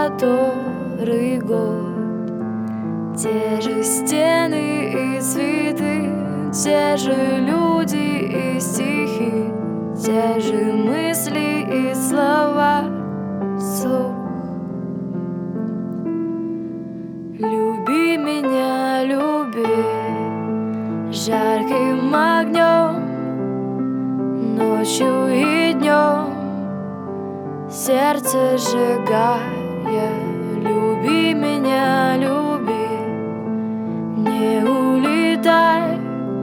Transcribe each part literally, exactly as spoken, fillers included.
который год. Те же стены и цветы, те же люди и стихи, те же мысли и слова вслух. Люби меня, люби жарким огнем, ночью и днем, сердце сжигая. Люби меня, люби, не улетай,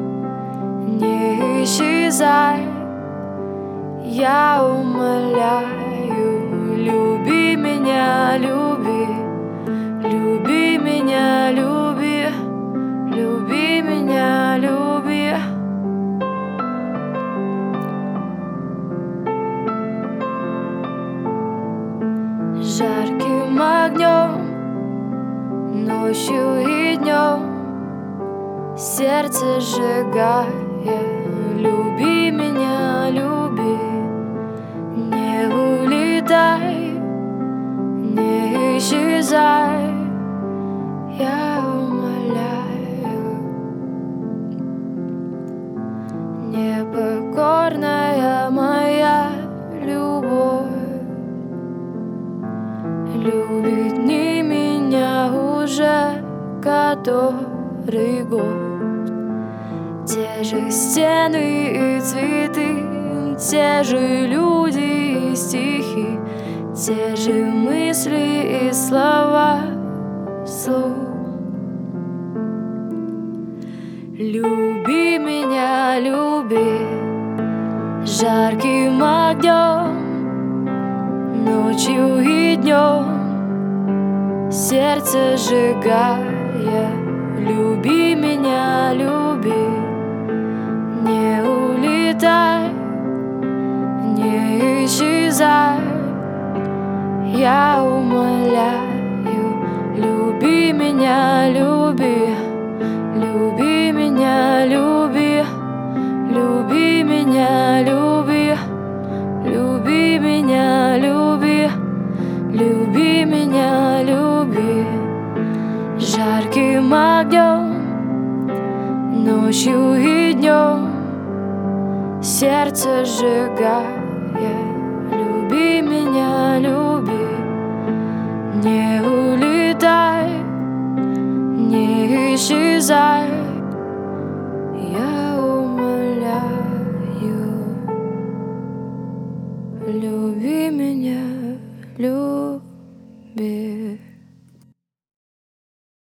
не исчезай, я умоляю. Люби меня, люби, люби меня, люби, люби меня, люби. Жарким огнем, ночью и днем, сердце сжигая. Люби меня, люби, не улетай, не исчезай, я умоляю. Непокорная моя любовь любит не меня уже который год. Те же стены и цветы, те же люди и стихи, те же мысли и слова вслух. Люби меня, люби жарким огнем, ночью и днем, сердце сжигая. Люби меня, люби, не улетай, не исчезай, я умоляю. Люби меня, люби, люби меня, люби, люби меня, люби, люби меня, люби, люби меня, люби жарким огнем, ночью и днем, сердце сжигая. Люби меня, люби, не улетай, не исчезай,